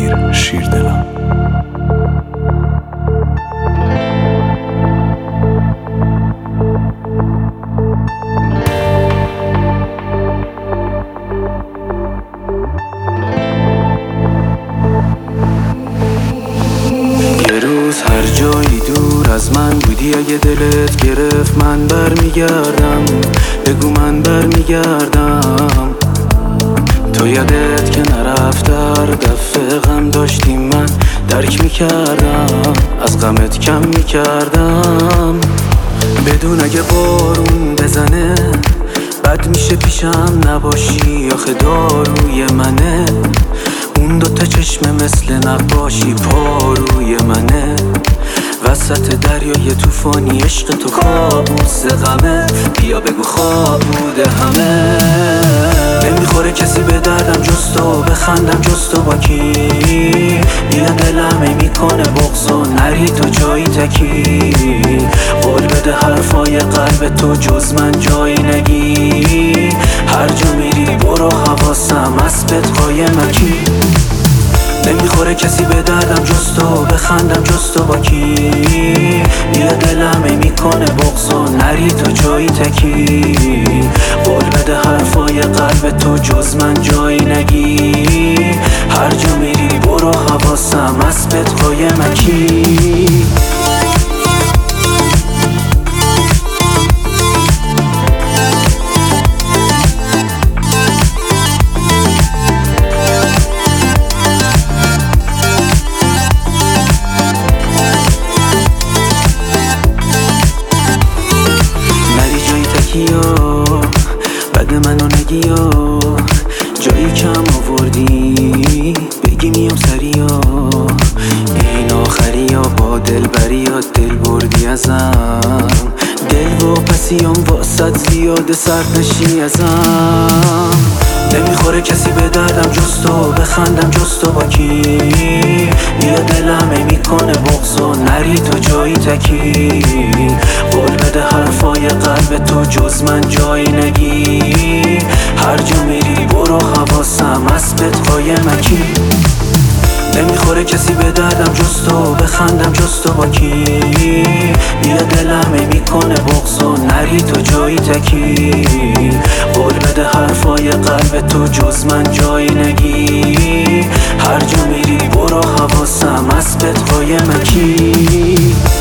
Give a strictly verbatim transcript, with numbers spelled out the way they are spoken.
شیر شیر دلم. یه روز هر جایی دور از من بودی، اگه دلت گرفت من برمیگردم. بگو من برمیگردم. تو یادت که نرفت هر دفعه غم داشتیم، من درک میکردم، از غمت کم میکردم. بدون اگه بارون بزنه بد میشه پیشم نباشی، آخه داروی منه. اون دوتا چشم مثل نقاشی پاروی منه. وسط دریای توفانی عشق تو کابوس غمه. بیا بگو خواب بوده همه. نمیخوره کسی به دردم جز تو، بخندم جز تو با کی. بیا دلم میکنه بغض و نری تو جایی تکی. قول بده حرفای قلب تو جز من جایی نگی. هر جا میری برو حواسم اسبت قایمکی. نمیخوره کسی به دردم جز تو، بخندم جز تو با کی. بیا دلم میکنه بغض و نری تو جایی تکی. قول بده حرفای قلب تو جز من جایی نگی. هر جا میری برو حواسم اسبت قایمکی. بد منو نگیا، جایی کم آوردی بگی میام سریا. این آخریا با دل بریا، دل بردی ازم. دل و پسیام واسد زیاده سرد نشی ازم. نمیخوره کسی به دردم جز تو، بخندم جز تو با کی. بیا دلم میکنه بغض و نری تو جایی تکی. قول بده حرفای قلب تو جز من جایی نگی. هر جا میری برو حواسم اسبت قایمکی. نمیخوره کسی به دردم جز تو، بخندم جز تو با کی. بیا دلم میکنه بغض و نری تو جایی تکی. قول بده حرفای قلب تو جز من جایی نگی. هر جا میری برو حواسم اسبت قایمکی.